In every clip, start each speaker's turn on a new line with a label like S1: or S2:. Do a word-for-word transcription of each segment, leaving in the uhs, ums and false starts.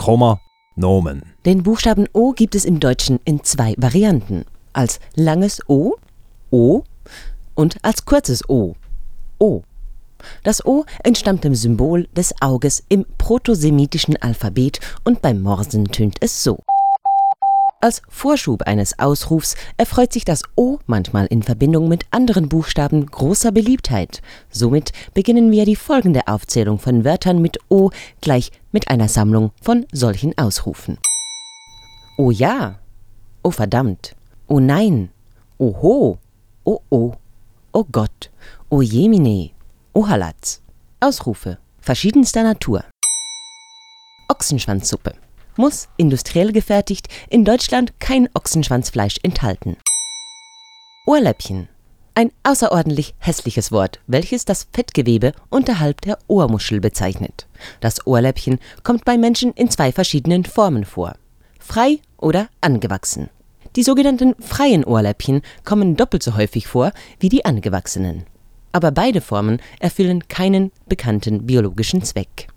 S1: krummer Nomen.
S2: Den Buchstaben O gibt es im Deutschen in zwei Varianten. Als langes O, O, und als kurzes O, O. Das O entstammt dem Symbol des Auges im protosemitischen Alphabet und beim Morsen tönt es so. Als Vorschub eines Ausrufs erfreut sich das O manchmal in Verbindung mit anderen Buchstaben großer Beliebtheit. Somit beginnen wir die folgende Aufzählung von Wörtern mit O gleich mit einer Sammlung von solchen Ausrufen. Oh ja, oh verdammt, oh nein, oho, oh oh, oh Gott, oh jemine, oh Halatz. Ausrufe verschiedenster Natur. Ochsenschwanzsuppe. Muss industriell gefertigt, in Deutschland kein Ochsenschwanzfleisch enthalten. Ohrläppchen. Ein außerordentlich hässliches Wort, welches das Fettgewebe unterhalb der Ohrmuschel bezeichnet. Das Ohrläppchen kommt bei Menschen in zwei verschiedenen Formen vor: frei oder angewachsen. Die sogenannten freien Ohrläppchen kommen doppelt so häufig vor wie die angewachsenen. Aber beide Formen erfüllen keinen bekannten biologischen Zweck.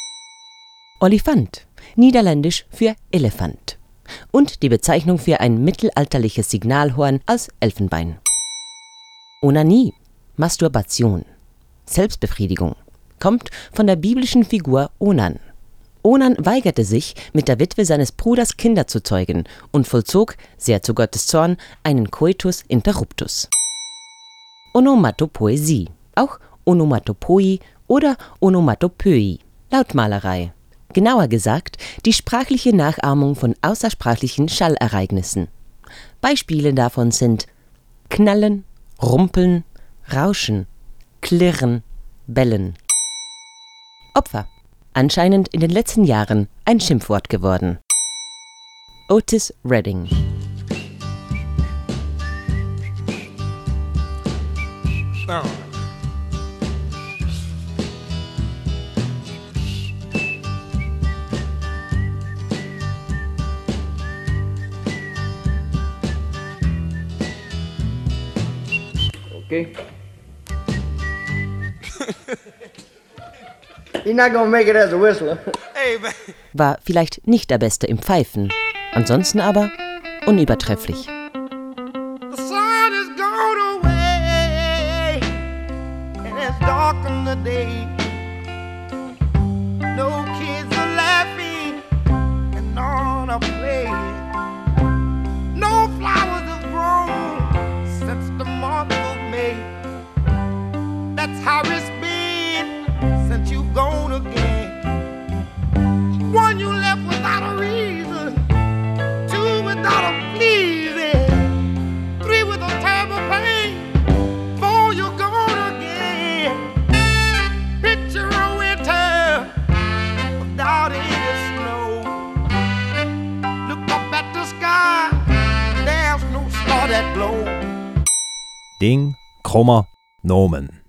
S2: Olifant, niederländisch für Elefant. Und die Bezeichnung für ein mittelalterliches Signalhorn aus Elfenbein. Onanie, Masturbation, Selbstbefriedigung, kommt von der biblischen Figur Onan. Onan weigerte sich, mit der Witwe seines Bruders Kinder zu zeugen und vollzog, sehr zu Gottes Zorn, einen Coitus interruptus. Onomatopoesie, auch Onomatopoi oder Onomatopöi, Lautmalerei. Genauer gesagt, die sprachliche Nachahmung von außersprachlichen Schallereignissen. Beispiele davon sind knallen, rumpeln, rauschen, klirren, bellen. Opfer. Anscheinend in den letzten Jahren ein Schimpfwort geworden. Otis Redding.
S3: Oh.
S4: Okay. You're not gonna make it as a whistler.
S3: Hey, man.
S2: War vielleicht nicht der Beste im Pfeifen, ansonsten aber unübertrefflich.
S3: The sun is gone away and it's dark in the day. No kids are laughing and none are playing. No flowers have grown since the month of May. That's how it's been since you've gone again. One, you left without a reason. Two, without a pleasing. Three, with a terrible pain. Four, you're gone again. Picture a winter without any snow. Look up at the sky, there's no star that glows.
S1: Ding, krummer Nomen.